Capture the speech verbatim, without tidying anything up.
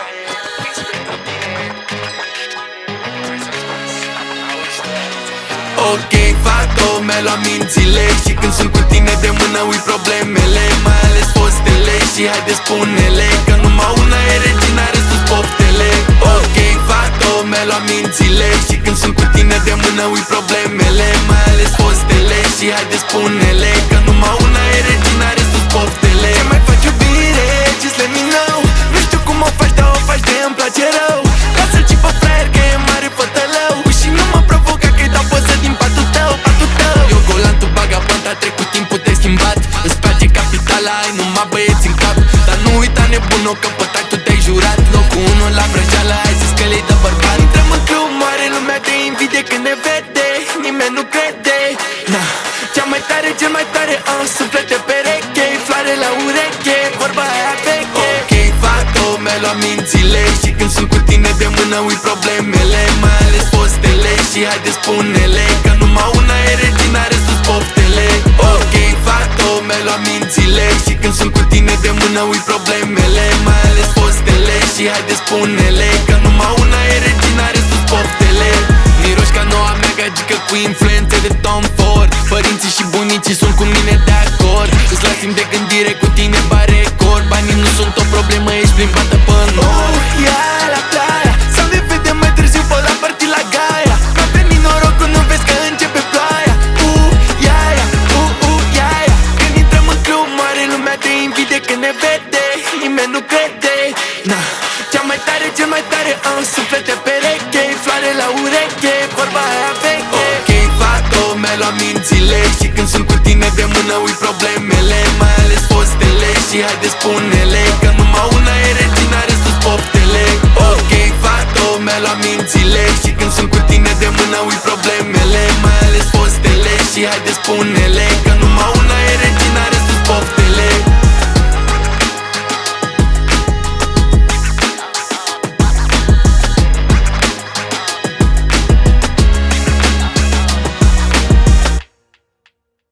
Ok, fată, mi-a luat mințile și când sunt cu tine de mână ui problemele, mai ales fostele. Și haide spune-le că numai una e regina, restul-s poftele. Ok, fată, mi-a luat mințile și când sunt cu tine de mână ui problemele, mai ales fostele. Și haide spune-le că numai una e regina, restul-s poftele. Ce mai faci iubire? Just let me know. Nu știu cum o faci, dar o faci de îmi place rău. Lasă-l și pe fraier că e mare fătălău. Și nu mă provoca că-i dau poză din patul tău, patul tău. Eu golantul bagabant, a trecut timpul, te-ai schimbat. Îți place capitala, ai numai băieți în cap. Dar nu uita nebuno că pe tu te-ai jurat. Locul unu la vrăjeală, ai zis că le-ai dă bărbat. Intrăm în club mare, lumea te invide când ne vede. Nimeni nu crede, na. Cea mai tare, cel mai tare, uh, suflete pereche, floare la ureche, vorba aia veche. Ok, fată, mi-a luat mințile și când sunt cu tine de mână ui problemele, mai ales fostele. Și haide spune-le că numai una e regina, restul-s poftele. Ok, fată, mi-a luat mințile și când sunt cu tine de mână ui problemele, mai ales fostele. Și haide spune-le că numai una e regina, restul-s poftele. Miroși ca noua mea gagică cu influențe de Tom Ford. Părinții și bunicii sunt cu mine de acord. Îți las timp de gândire, cu tine bare record. Banii nu sunt o problemă, ești plimbată pe nord. Oh, ia la playa, sau ne vedem mai târziu pe la party la Gaia. Mi-a venit norocul, nu vezi că începe ploaia. Uh, ia, ia, uh, uh, ia, ia. Când intrăm în club mare, lumea te invide când ne vede. Nimeni nu crede, na. Cea mai tare, cel mai tare, uh, suflete pereche, floare la ureche, vorba aia veche. Ok, fată, mi-a luat mințile și când sunt cu tine de mână ui problemele, mai ales fostele. Și haide spune-le că numai una e regina, restul-s poftele. Ok, fată, mi-a luat mințile și când sunt cu tine de mână ui problemele, mai ales fostele. Și haide spune